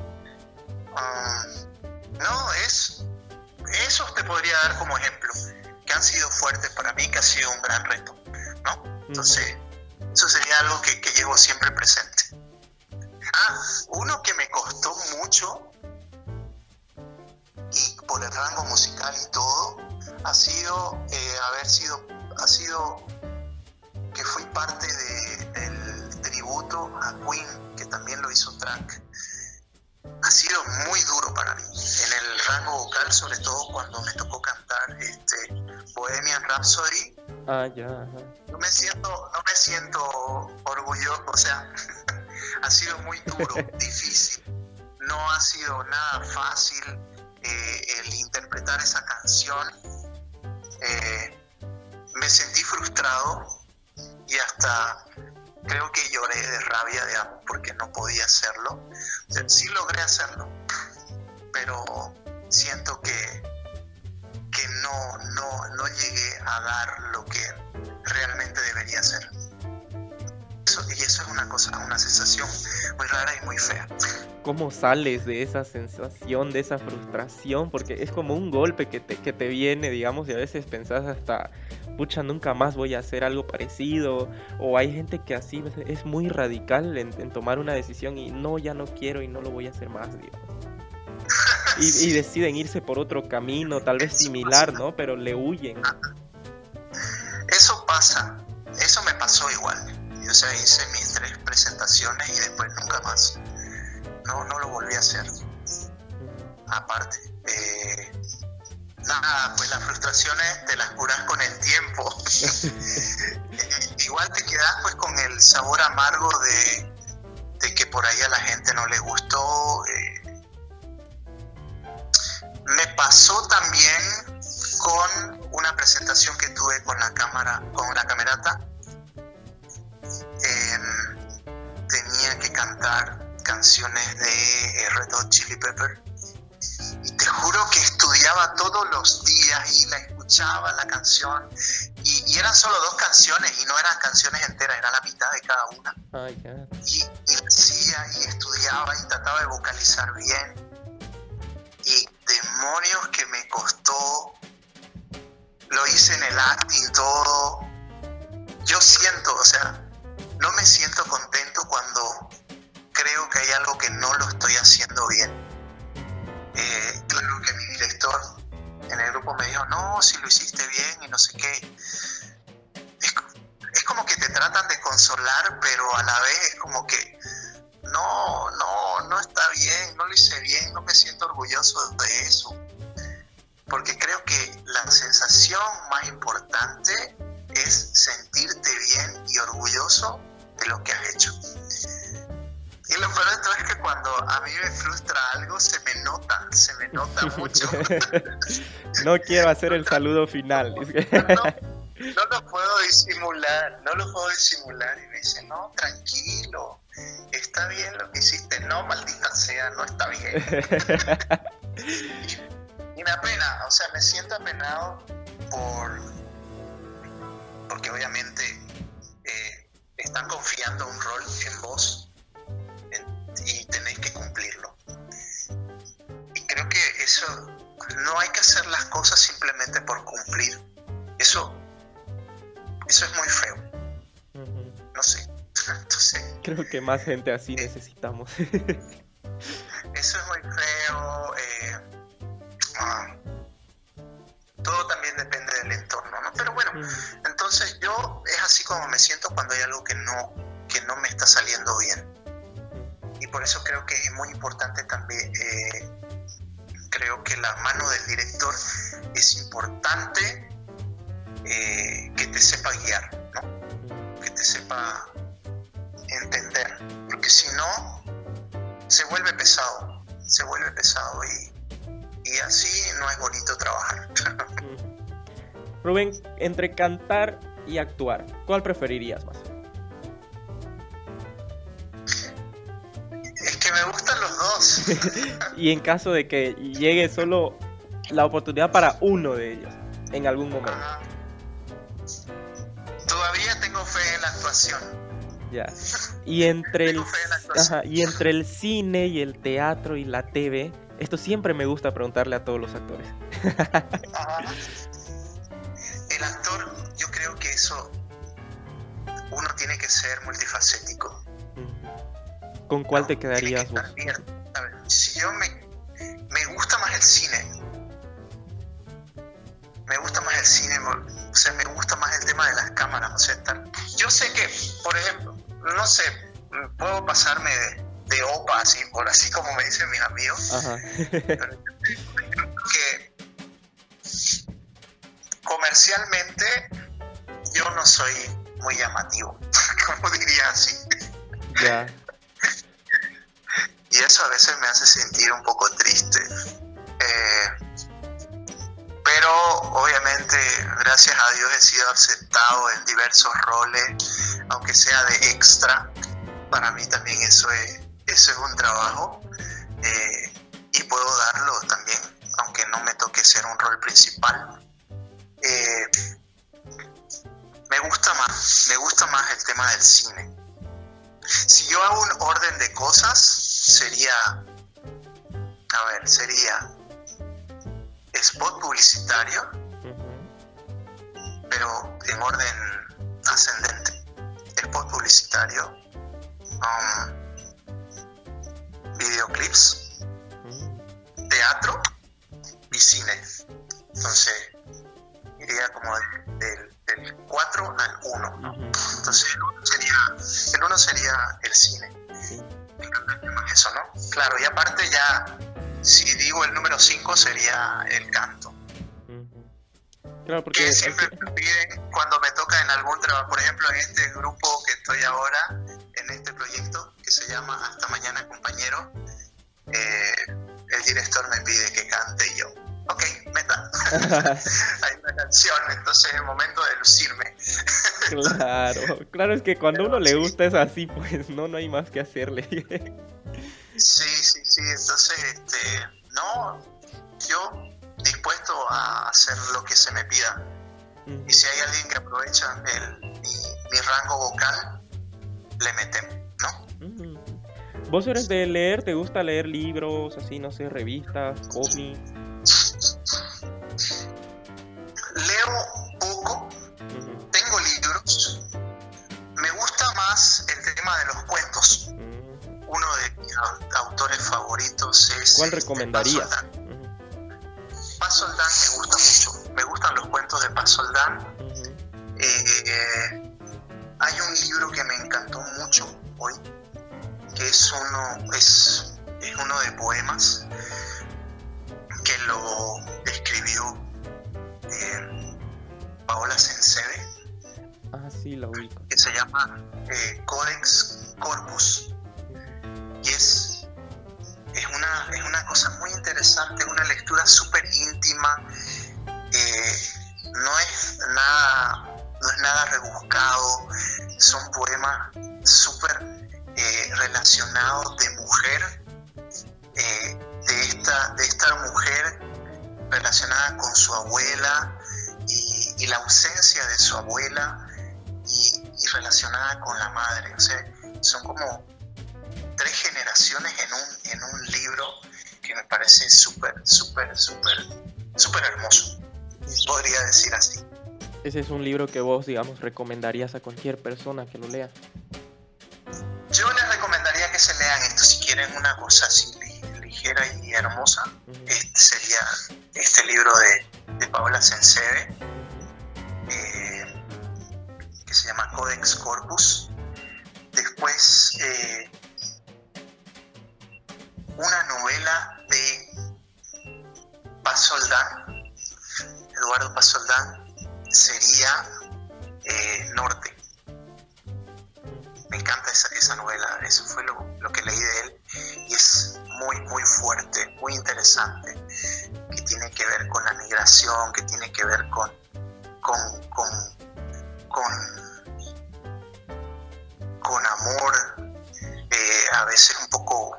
Um, no, es esos te podría dar como ejemplo, que han sido fuertes para mí, que ha sido un gran reto, ¿no? Entonces, eso sería algo que, que llevo siempre presente. Ah, uno que me costó mucho, y por el rango musical y todo, ha sido eh, haber sido, ha sido que fui parte de, del tributo a Queen, que también lo hizo Track. Ha sido muy duro para mí, en el rango vocal, sobre todo cuando me tocó cantar este Bohemian Rhapsody. ah, ya. Ajá. No me siento, no me siento orgulloso, o sea, ha sido muy duro, difícil. No ha sido nada fácil eh, el interpretar esa canción. Eh, me sentí frustrado y hasta creo que lloré de rabia, digamos, porque no podía hacerlo. O sea, sí logré hacerlo, pero siento que, que no, no, no llegué a dar lo que realmente debería hacer. Eso, y eso es una cosa, una sensación muy rara y muy fea. ¿Cómo sales de esa sensación, de esa frustración? Porque es como un golpe que te, que te viene, digamos, y a veces pensás hasta, pucha, nunca más voy a hacer algo parecido. O hay gente que así es muy radical en, en tomar una decisión y no, ya no quiero y no lo voy a hacer más, digamos. y, Sí. y deciden irse por otro camino, tal vez similar, ¿no? Pero le huyen. Eso pasa, eso me pasó igual. O sea, hice mis tres presentaciones y después nunca más. No, no lo volví a hacer. Aparte, eh, nada, pues las frustraciones te las curas con el tiempo. Eh, igual te quedas pues con el sabor amargo de, de que por ahí a la gente no le gustó. Eh. Me pasó también con una presentación que tuve con la cámara, con la camerata. Eh, tenía que cantar canciones de eh, Red Hot Chili Pepper. Y te juro que estudiaba todos los días y la escuchaba la canción y, y eran solo dos canciones y no eran canciones enteras, era la mitad de cada una. Oh, yeah. y, y decía y estudiaba y trataba de vocalizar bien y demonios que me costó. Lo hice en el acting todo. Yo siento, o sea, no me siento contento cuando creo que hay algo que no lo estoy haciendo bien. Eh, claro que mi director en el grupo me dijo, no, si lo hiciste bien y no sé qué. Es, es como que te tratan de consolar, pero a la vez es como que no, no, no está bien, no lo hice bien, no me siento orgulloso de eso. Porque creo que la sensación más importante es sentirte bien y orgulloso de lo que has hecho. Y lo peor de todo es que cuando a mí me frustra algo, se me nota, se me nota mucho. No quiero hacer el saludo final. No, no lo puedo disimular, no lo puedo disimular. Y me dice, no, tranquilo, está bien lo que hiciste. No, maldita sea, no está bien. Y, y me apena, o sea, me siento apenado por... porque obviamente eh, están confiando un rol en vos. Y tenéis que cumplirlo. Y creo que eso, no hay que hacer las cosas simplemente por cumplir. Eso, eso es muy feo. Uh-huh. No sé. Entonces, creo que más gente así eh, necesitamos. Eso es muy feo. Eh, ah, todo también depende del entorno, ¿no? Pero bueno, uh-huh. Entonces yo es así como me siento cuando hay algo que no, que no me está saliendo bien. Y por eso creo que es muy importante también, eh, creo que la mano del director es importante, eh, que te sepa guiar, ¿no? Que te sepa entender, porque si no, se vuelve pesado, se vuelve pesado y, y así no es bonito trabajar. Rubén, entre cantar y actuar, ¿cuál preferirías más? Me gustan los dos. Y en caso de que llegue solo la oportunidad para uno de ellos en algún momento. Uh, todavía tengo fe en la actuación. Ya. Y entre el ajá, y entre el cine y el teatro y la T V, esto siempre me gusta preguntarle a todos los actores. Uh, el actor, yo creo que eso uno tiene que ser multifacético. ¿Con cuál no, te quedarías vos? A ver, si yo me, me gusta más el cine, me gusta más el cine, o sea, me gusta más el tema de las cámaras, o sea, tal. Yo sé que, por ejemplo, no sé, puedo pasarme de, de opa, así, por así como me dicen mis amigos. Ajá. Pero que comercialmente yo no soy muy llamativo, como diría así. Ya. Y eso a veces me hace sentir un poco triste. Eh, pero obviamente, gracias a Dios, he sido aceptado en diversos roles, aunque sea de extra. Para mí también eso es, eso es un trabajo. Eh, y puedo darlo también, aunque no me toque ser un rol principal. Eh, me gusta más, me gusta más el tema del cine. Si yo hago un orden de cosas, sería, a ver, sería spot publicitario, uh-huh. pero en orden ascendente. Spot publicitario, um, videoclips, uh-huh. teatro y cine. Entonces, iría como del, del, del cuatro al uno, ¿no? Uh-huh. Entonces, el uno sería, el uno sería el cine. Sí. Me encantaría más eso, ¿no? Claro, y aparte ya, si digo el número cinco, sería el canto. Claro, porque que siempre me piden cuando me toca en algún trabajo, por ejemplo en este grupo que estoy ahora, en este proyecto que se llama Hasta Mañana Compañero, eh, el director me pide que cante y yo, ok, meta. Hay una canción, entonces es el momento de lucirme. Claro, claro, es que cuando a uno le gusta es así, pues no, no hay más que hacerle. Sí, sí, sí, entonces, este, no, yo dispuesto a hacer lo que se me pida. Uh-huh. Y si hay alguien que aprovecha el, mi, mi rango vocal, le metemos, ¿no? Uh-huh. ¿Vos eres de leer? ¿Te gusta leer libros, así, no sé, revistas, cómics? Leo poco, uh-huh. Tengo libros. Me gusta más el tema de los cuentos. Uh-huh. Uno de mis autores favoritos es... ¿Cuál recomendarías? Paz Soldán me gusta mucho, me gustan los cuentos de Paz Soldán. Uh-huh. eh, hay un libro que me encantó mucho hoy, que es uno, es, es uno de poemas, que lo escribió eh, Paola Sensebe. Ah, sí, la ubico. Que se llama eh, Codex Corpus, y es Es una, es una cosa muy interesante, una lectura súper íntima, eh, no es nada, no es nada rebuscado, son poemas súper eh, relacionados de mujer, eh, de, esta, de esta mujer relacionada con su abuela y, y la ausencia de su abuela y, y relacionada con la madre. O sea, son como tres generaciones en un, en un libro que me parece súper, súper, súper, súper hermoso. Podría decir así. Ese es un libro que vos, digamos, recomendarías a cualquier persona que lo lea. Yo les recomendaría que se lean esto si quieren una cosa así ligera y hermosa. Uh-huh. Este sería este libro de, de Paola Sensebe, eh, que se llama Codex Corpus. Después... Eh, una novela de Paz Soldán, Eduardo Paz Soldán, sería eh, Norte. Me encanta esa, esa novela, eso fue lo, lo que leí de él, y es muy, muy fuerte, muy interesante, que tiene que ver con la migración, que tiene que ver con, con, con, con, con amor, eh, a veces un poco...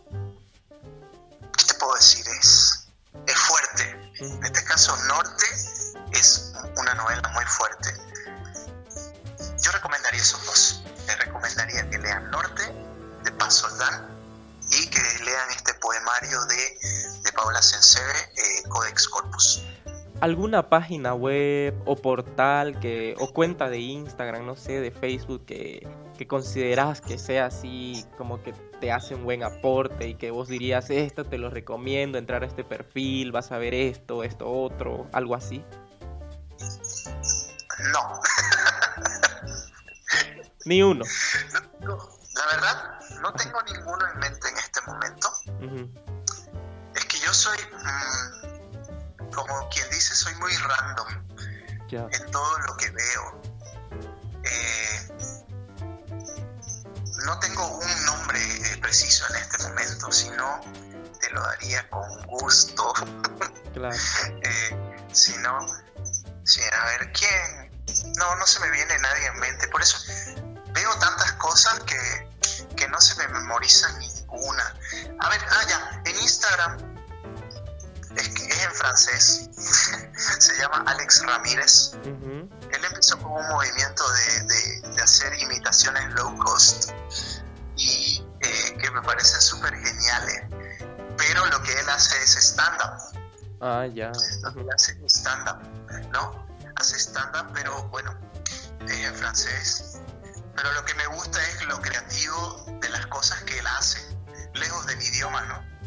puedo decir, es, es fuerte. En este caso, Norte es una novela muy fuerte. Yo recomendaría esos dos. Les recomendaría que lean Norte, de Paz Soldán, y que lean este poemario de, de Paola Sensebe, eh, Codex Corpus. ¿Alguna página web o portal que o cuenta de Instagram, no sé, de Facebook que, que consideras que sea así como que te hace un buen aporte y que vos dirías, esto te lo recomiendo, entrar a este perfil, vas a ver esto, esto otro, algo así? No. Ni uno. No, no, la verdad, no tengo ninguno en mente en este momento. Uh-huh. Es que yo soy... Mmm, como quien dice, soy muy random yeah. en todo lo que veo. Eh, no tengo un nombre eh, preciso en este momento, sino te lo daría con gusto. Claro. eh, si no, si, a ver, ¿quién? No, no se me viene nadie en mente. Por eso veo tantas cosas que, que no se me memorizan ninguna. A ver, ah, ya, en Instagram... Es, que es en francés, se llama Alex Ramírez. Uh-huh. Él empezó con un movimiento de, de, de hacer imitaciones low cost y eh, que me parecen súper geniales, pero lo que él hace es stand-up. Ah, ya. Lo que él hace es stand-up, ¿no? Hace stand-up, pero bueno, es en francés. Pero lo que me gusta es lo creativo de las cosas que él hace, lejos del idioma, ¿no?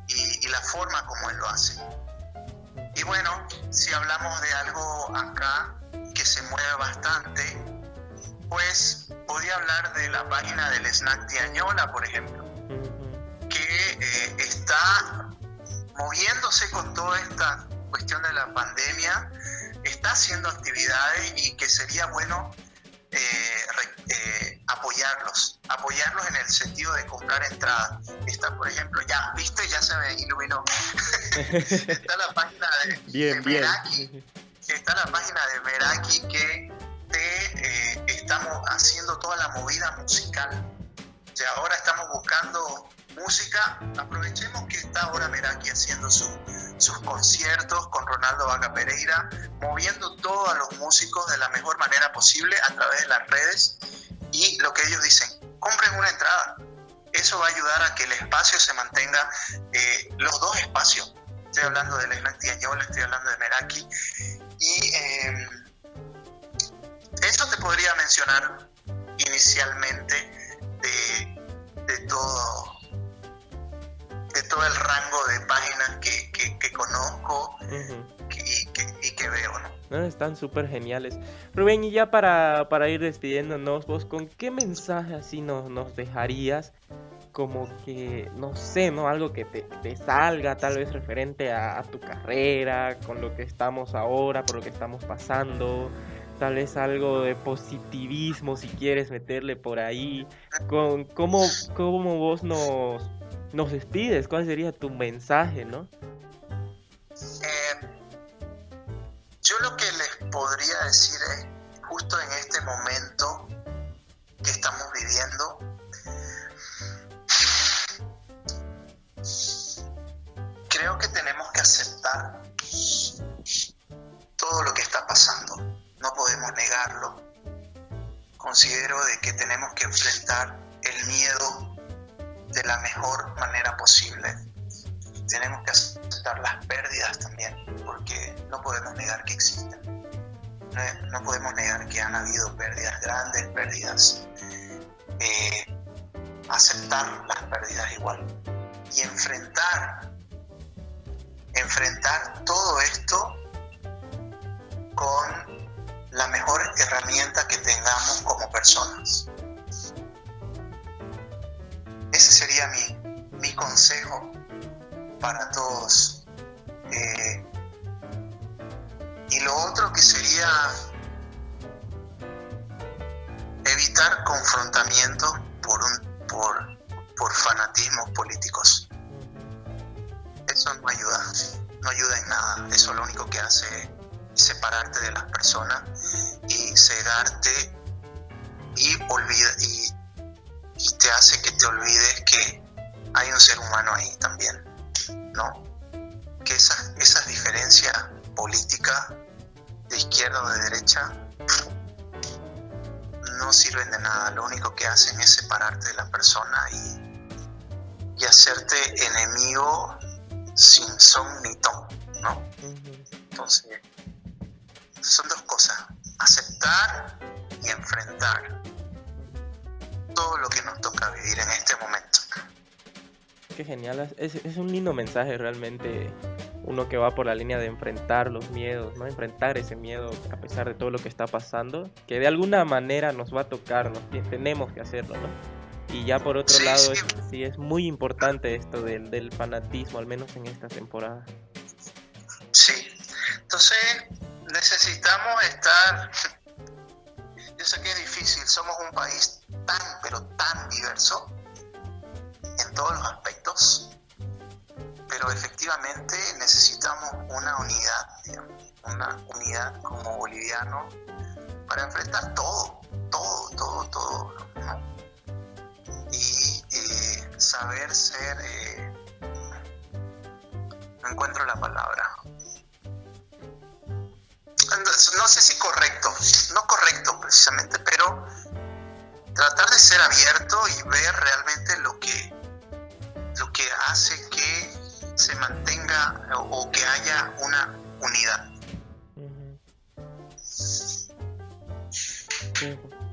y, y la forma como él lo hace. Y bueno, si hablamos de algo acá que se mueve bastante, pues podía hablar de la página del Snack de Añola, por ejemplo, que eh, está moviéndose con toda esta cuestión de la pandemia, está haciendo actividades y que sería bueno eh, eh, apoyarlos, apoyarlos en el sentido de comprar entradas. Está, por ejemplo, ya, viste, ya se me iluminó. Está la página de, bien, de bien. Meraki, está la página de Meraki que te, eh, estamos haciendo toda la movida musical. O sea, ahora estamos buscando música, aprovechemos que está ahora Meraki haciendo su, sus conciertos con Ronaldo Vaca Pereira, moviendo todos los músicos de la mejor manera posible a través de las redes, y lo que ellos dicen, compren una entrada. Eso va a ayudar a que el espacio se mantenga, eh, los dos espacios. Estoy hablando del Snack de Añola, estoy hablando de Meraki, y eh, eso te podría mencionar inicialmente de, de todo de todo el rango de páginas que, que, que conozco uh-huh. que, y, que, y que veo, ¿no? No, están súper geniales. Rubén, y ya para, para ir despidiéndonos, vos, ¿con qué mensaje así nos, nos dejarías? Como que, no sé, ¿no? Algo que te, te salga, tal vez referente a, a tu carrera, con lo que estamos ahora, por lo que estamos pasando. Tal vez algo de positivismo, si quieres meterle por ahí. Con, ¿cómo, cómo vos nos... nos despides? ¿Cuál sería tu mensaje, no? Eh, yo lo que les podría decir es, justo en este momento que estamos viviendo, creo que tenemos que aceptar todo lo que está pasando. No podemos negarlo. Considero de que tenemos que enfrentar el miedo de la mejor manera posible. Tenemos que aceptar las pérdidas también, porque no podemos negar que existen. No, no podemos negar que han habido pérdidas grandes, pérdidas. Eh, aceptar las pérdidas igual. Y enfrentar, enfrentar todo esto con la mejor herramienta que tengamos como personas. Ese sería mi, mi consejo para todos. Eh, y lo otro que sería evitar confrontamientos por, un, por, por fanatismos políticos. Eso no ayuda, no ayuda en nada. Eso lo único que hace es separarte de las personas y cegarte y olvida, y y te hace que te olvides que hay un ser humano ahí también, ¿no? Que esas, esas diferencias políticas de izquierda o de derecha no sirven de nada. Lo único que hacen es separarte de la persona y, y hacerte enemigo sin son ni ton, ¿no? Entonces, son dos cosas: aceptar y enfrentar todo lo que nos toca vivir en este momento. Qué genial, es, es un lindo mensaje realmente, uno que va por la línea de enfrentar los miedos, ¿no? Enfrentar ese miedo a pesar de todo lo que está pasando, que de alguna manera nos va a tocar, ¿no? Tenemos que hacerlo, ¿no? Y ya por otro sí, lado, sí. Es, sí es muy importante esto del, del fanatismo, al menos en esta temporada. Sí, entonces necesitamos estar... Yo sé que es difícil, somos un país tan, pero tan diverso en todos los aspectos, pero efectivamente necesitamos una unidad, digamos, una unidad como bolivianos para enfrentar todo, todo, todo, todo, ¿no? Y eh, saber ser, eh, no encuentro la palabra, no sé si correcto, no correcto precisamente, pero tratar de ser abierto y ver realmente lo que lo que hace que se mantenga o, o que haya una unidad. Uh-huh. Qué,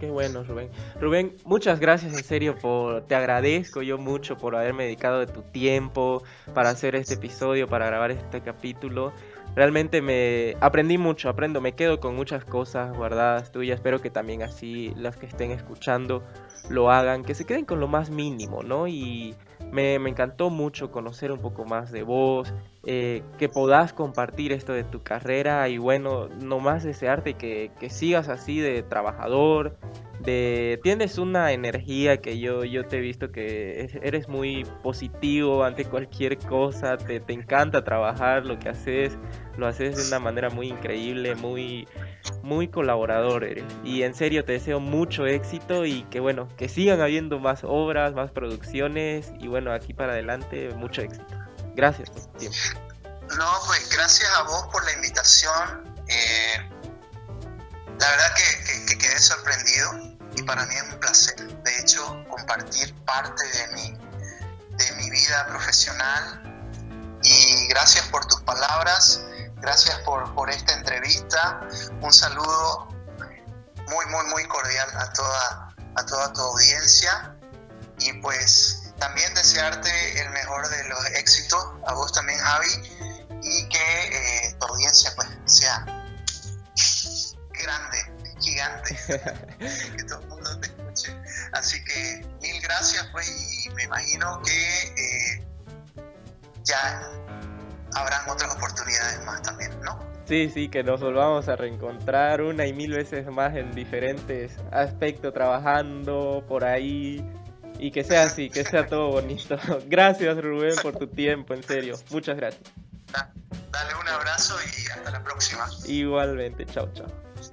Qué bueno, Rubén. Rubén, muchas gracias en serio por, te agradezco yo mucho por haberme dedicado de tu tiempo para hacer este episodio, para grabar este capítulo. Realmente me aprendí mucho, aprendo, me quedo con muchas cosas guardadas tuyas. Espero que también así los que estén escuchando lo hagan, que se queden con lo más mínimo, ¿no? Y me, me encantó mucho conocer un poco más de vos, eh, que podás compartir esto de tu carrera y bueno, nomás desearte que, que sigas así de trabajador, de tienes una energía que yo, yo te he visto que es- eres muy positivo ante cualquier cosa, te, te encanta trabajar, lo que haces, lo haces de una manera muy increíble, muy, muy colaborador eres. Y en serio te deseo mucho éxito y que bueno, que sigan habiendo más obras, más producciones y bueno, aquí para adelante mucho éxito. Gracias por tu tiempo. No, pues gracias a vos por la invitación. Eh, la verdad que, que, que quedé sorprendido y para mí es un placer. De hecho, compartir parte de mi, de mi vida profesional. Y gracias por tus palabras, gracias por, por esta entrevista. Un saludo muy, muy, muy cordial a toda, a toda tu audiencia. Y pues también desearte el mejor de los éxitos, a vos también, Javi, y que eh, tu audiencia pues sea grande, gigante, que todo el mundo te escuche. Así que mil gracias pues, y me imagino que eh, ya habrán otras oportunidades más también, ¿no? Sí, sí, que nos volvamos a reencontrar una y mil veces más en diferentes aspectos, trabajando por ahí y que sea así, que sea todo bonito. Gracias, Rubén, por tu tiempo, en serio. Muchas gracias. Da- Dale un abrazo y hasta la próxima. Igualmente, chao, chao.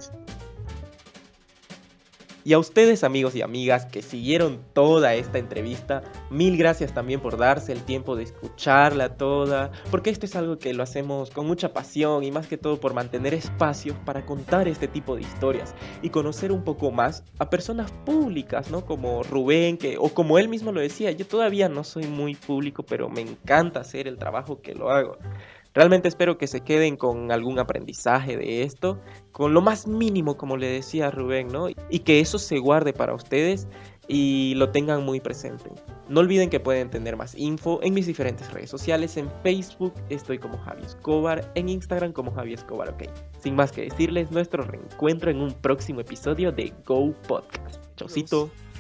Y a ustedes, amigos y amigas que siguieron toda esta entrevista, mil gracias también por darse el tiempo de escucharla toda, porque esto es algo que lo hacemos con mucha pasión y más que todo por mantener espacios para contar este tipo de historias y conocer un poco más a personas públicas, ¿no? Como Rubén, que, o como él mismo lo decía, yo todavía no soy muy público, pero me encanta hacer el trabajo que lo hago. Realmente espero que se queden con algún aprendizaje de esto, con lo más mínimo, como le decía Rubén, ¿no? Y que eso se guarde para ustedes y lo tengan muy presente. No olviden que pueden tener más info en mis diferentes redes sociales. En Facebook estoy como Javi Escobar, en Instagram como Javi Escobar, ok. Sin más que decirles, nuestro reencuentro en un próximo episodio de Go Podcast. Chaucito.